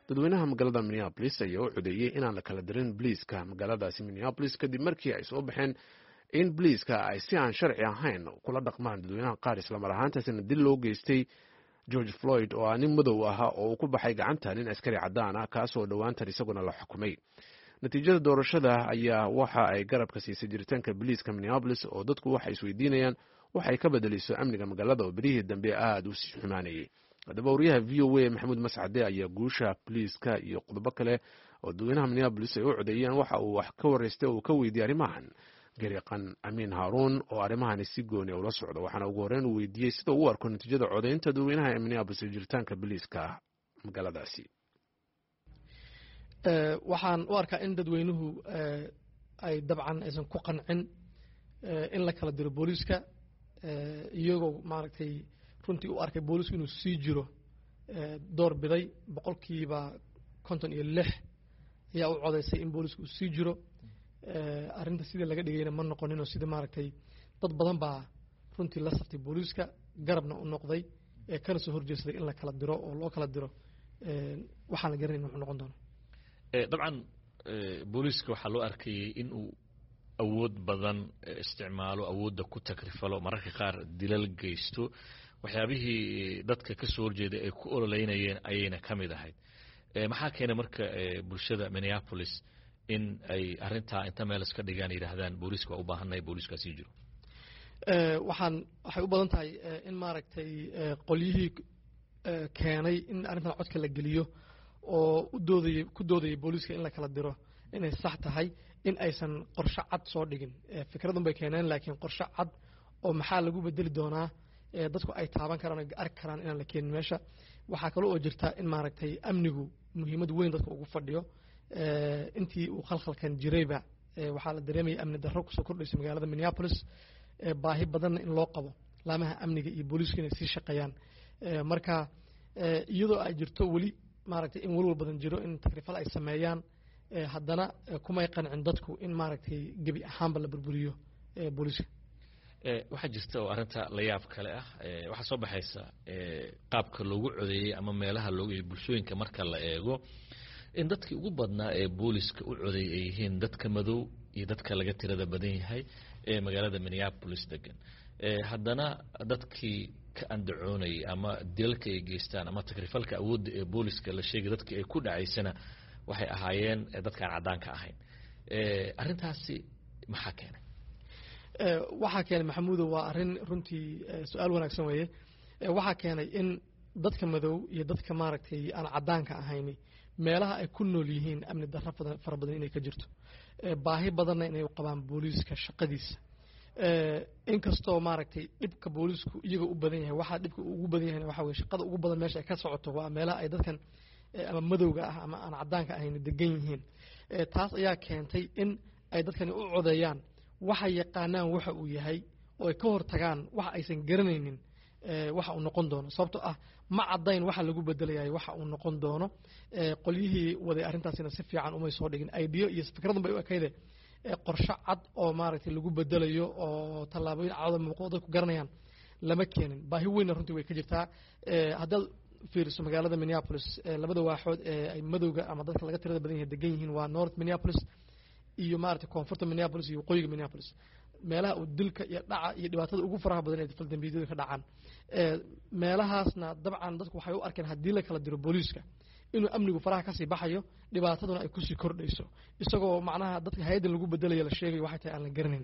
dadweynaha magaalada Minneapolis ayaa u codeeyay inaan la kala dirin booliiska magaaladaasi Minneapolis kadib markii ay soo baxeen in booliiska ay si aan sharci ahayn kula dhaqmaan dadweynaha qaar isla mar ahaantaasina dil loo geystay George Floyd oo nin madow ahaa oo ku baxay gacanta nin askari cadaan ah kaasoo dhawaantan isaguna la xukumay. natiijada doorashada ayaa waxa ay garabka siisay jiritaanka booliiska Minneapolis oo dadku waxay isweydiinayaan waxay ka bedelayso amniga magaalada oo berihii dambe aad u sii xumaanayay. haddaba wariyaha VOA Maxamuud Mascade ayaa guusha booliiska iyo qodobo kale oo dadweynaha Minneapolis ay u codeeyeen waxa uu wax ka wareystay oo ka weydiiyay arrimahan gariiqan Amiin Haruun oo arrimahan si gooni ula socdo waxaana ugu horreyn uu weydiiyey sida uu u arko natiijada codeynta dadweynaha ee Minneapolis ee jiritaanka booliiska magaaladaasi. waxaan u arkaa in dadweynuhu ay dabcan aysan ku qancin in la kala diro booliiska iyagoo maaragtay runtii u arkay boolisku inuu sii jiro door biday 56% ayaa u codeysay in boolisku uu sii jiro arrinta sidii laga dhigayna ma noqonin oo sida maaragtay dad badan baa runtii la saftay booliiska garabna u noqday kana soo horjeesaday in la kala diro oo loo kala diro waxaan la garanayn wuxuu noqon doono. dabcan booliiska waxaa loo arkayay in uu awood badan isticmaalo awoodda ku takrifalo mararka qaar dilal geysto waxyaabihii dadka ka soo horjeeday ay ku ololeynayeen ayayna ka mid ahayd. maxaa keenay marka bulshada Minneapolis in ay arrintaa inta meel iska dhigaan yidhaahdaan booliiska waa u baahannahay booliiska sii jiro? waxay u badan tahay in maaragtay qolyihii keenay in arrintan codka la geliyo oo ku doodayay booliiska in la kala diro inay sax tahay in aysan qorshe cad soo dhigin fikradun bay keeneen laakiin qorshe cad oo maxaa lagu bedeli doonaa dadku ay taaban karaan oo arki karaan inaan la keenin meesha. waxaa kale oo jirta in maaragtay amnigu muhiimad weyn dadka ugu fadhiyo intii uu khalkhalkan jirayba waxaa la dareemayay amni darro kusoo kordhaysa magaalada Minneapolis baahi badanna in loo qabo laamaha amniga iyo booliisku inay sii shaqeeyaan marka iyadoo ay jirto weli maaragtay in walwal badan jiro in takrifal ay sameeyaan haddana kumay qancin dadku in maaragtay gebi ahaanba la burburiyo booliiska. waxaa jirta oo arrinta la yaab kale ah waxaa soo baxaysa qaabka loogu codeeyey ama meelaha loogu bulshooyinka marka la eego in dadkii ugu badnaa ee booliiska u codeeyay ay yihiin dadka madow iyo dadka laga tirada badan yahay ee magaalada Minneapolis degan. haddana dadkii ka andacoonayay ama dilalka ay geystaan ama takrifalka awoodda ee booliiska la sheegay dadkii ay ku dhacaysana waxay ahaayeen dadkaan caddaanka ahayn. arrintaasi maxaa keenay? waxaa keenay Maxamuudo waa arrin runtii su'aal wanaagsan weeye. waxaa keenay in dadka madow iyo dadka maaragtay aan caddaanka ahayn meelaha ay ku nool yihiin amni darro fara badan inay ka jirto baahi badanna inay u qabaan booliiska shaqadiisa. inkastoo maaragtay dhibka boolisku iyaga u badan yahay waxa dhibka ugu badan yahay waxa weeye shaqada ugu badan meesha ay ka socoto waa meelaha ay dadkan ama madowga ah ama aan caddaanka ahayn degan yihiin. taas ayaa keentay in ay dadkani u codeeyaan waxa yaqaanaan waxa uu yahay oo ay ka hortagaan waxa aysan garanaynin waxa uu noqon doono sababtoo ah ma caddayn waxa lagu bedelayahay waxa uu noqon doono. qolyihii waday arrintaasina si fiican umay soo dhigin idea iyo fikradan bay u ekayde qorshe cad oo maaragtay lagu bedelayo oo tallaabooyin cad muuqdo dadku garanayaan lama keenin. baahi weyn runtii way ka jirtaa. haddaad fiiriso magaalada Minneapolis labada waaxood ee ay madowga ama dadka laga tirada badan yahay degan yihiin waa North Minneapolis iyo maaragtay koonfurta Minneapolis iyo waqooyiga Minneapolis meelaha uu dilka iyo dhaca iyo dhibaatada ugu faraha badan ee faldambiyada ka dhacaan. meelahaasna dabcan dadku waxay u arkeen haddii la kala diro booliiska inuu amnigu faraha ka sii baxayo dhibaataduna ay ku sii kordhayso isagoo macnaha dadka hay'adda lagu bedelayo la sheegay waxay tahay aan la garanayn.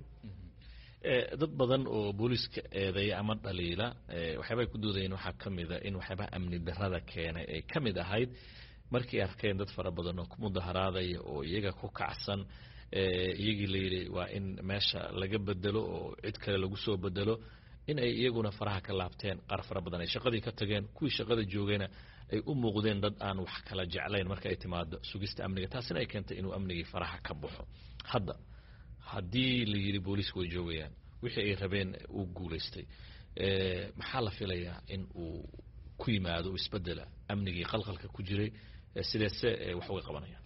dad badan oo booliiska eedeeya ama dhaliila waxyaabay ku doodayeen waxaa ka mid ah in waxyaabaha amni darrada keenay ay ka mid ahayd markii arkeen dad fara badan oo ku mudaharaadaya oo iyaga ku kacsan iyagii la yidhi waa in meesha laga bedelo oo cid kale lagu soo bedelo in ay iyaguna faraha ka laabteen qaar fara badan ay shaqadii ka tageen kuwii shaqada joogayna ay u muuqdeen dad aan wax kala jeclayn marka ay timaado sugista amniga taasina ay keentay inuu amnigii faraha ka baxo. hadda haddii la yidhi booliisku way joogayaan wixii ay rabeen uu guulaystay maxaa la filayaa in uu ku yimaado isbedela amnigii qalqalka ku jiray sideese wax uga qabanayaan?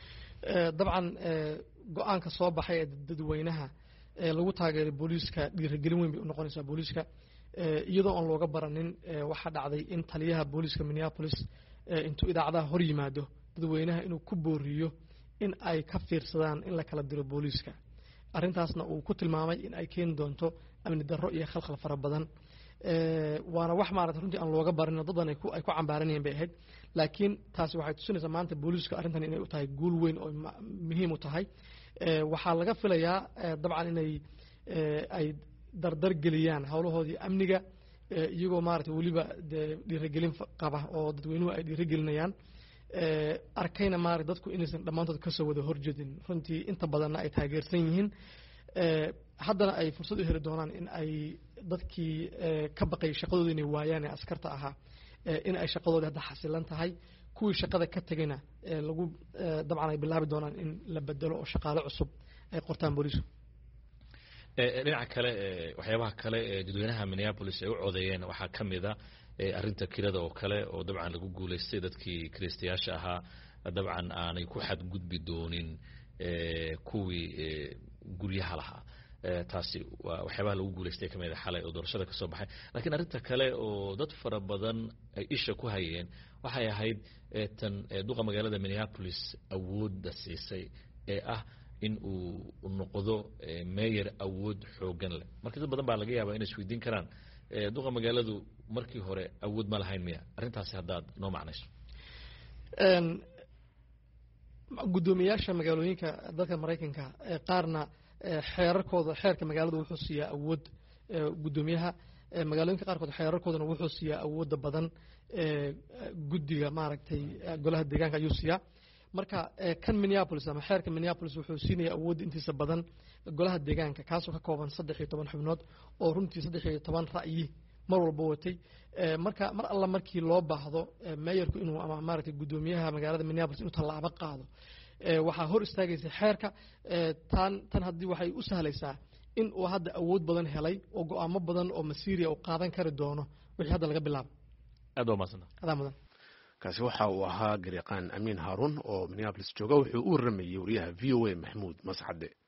dabcan go'aanka soo baxay ee dadweynaha lagu taageeray booliiska dhiirigelin weyn bay u noqonaysaa booliiska iyadoo aan looga baranin waxaa dhacday in taliyaha booliiska Minneapolis intuu idaacadaha hor yimaado dadweynaha inuu ku booriyo in ay ka fiirsadaan in la kala diro booliiska arrintaasna uu ku tilmaamay in ay keeni doonto amni darro iyo khalkhal fara badan waana wax maaragtay runtii aan looga barin dad badan ay ku cambaaranayeen bay ahayd laakiin taasi waxay tusinaysaa maanta booliiska arrintan inay u tahay guul weyn oo muhiim u tahay waxaa laga filayaa dabcan inay ay dardar geliyaan howlahoodii amniga iyagoo maaragtay weliba dhiirigelin qaba oo dadweynuhu ay dhiirigelinayaan arkayna maaragtay dadku inaysan dhammaantood kasoo wada horjeedin runtii inta badanna ay taageersan yihiin haddana ay fursad u heli doonaan in ay dadkii ka baqay shaqadooda inay waayaan ee askarta ahaa in ay shaqadoodii hadda xasilan tahay kuwii shaqada ka tegayna lagu dabcan ay bilaabi doonaan in la bedelo oo shaqaale cusub ay qortaan booliisku dhinaca kale waxyaabaha kale ee dadweynaha Minneapolis ay u codeeyeen waxaa ka mid ah arrinta kirada oo kale oo dabcan lagu guuleystay dadkii kiristayaasha ahaa dabcan aanay ku xadgudbi doonin kuwii guryaha lahaa taasi waa waxyaabaha lagu guuleystay ka mid ah xalay oo doorashada ka soo baxay laakiin arrinta kale oo dad fara badan ay isha ku hayeen waxay ahayd tan duqa magaalada Minneapolis awoodda siisay ee ah in uu noqdo mayor awood xoogan leh marka dad badan baa laga yaabaa inay isweydiin karaan duqa magaaladu markii hore awood ma lahayn miya arrintaasi haddaad noo macnayso gudoomiyaasha magaalooyinka dalka Mareykanka qaarna xeerka magaaladu wuxuu siiyaa awood gudoomiyaha magaalooyinka qaarkood xeerarkoodana wuxuu siiyaa awoodda badan guddiga maaragtay golaha deegaanka ayuu siiyaa marka kan Minneapolis ama xeerka Minneapolis wuxuu siinayaa awood intiisa badan golaha deegaanka kaasoo ka kooban 13 xubnood oo runtii 13 ra'yi mar walba watay marka mar alla markii loo baahdo mayorku inuu ama maaragtay gudoomiyaha magaalada Minneapolis inuu tallaabo qaado waxaa hor istaagaysa xeerka tan haddii waxay u sahlaysaa in uu hadda awood badan helay oo go'aamo badan oo masiiriya uu qaadan kari doono wixii hadda laga bilaabo aad waa mahadsantahay kaasi waxa uu ahaa garyaqaan Amiin Haarun oo Minneapolis jooga wuxuu u waramayay wariyaha VOA Maxamuud Mascade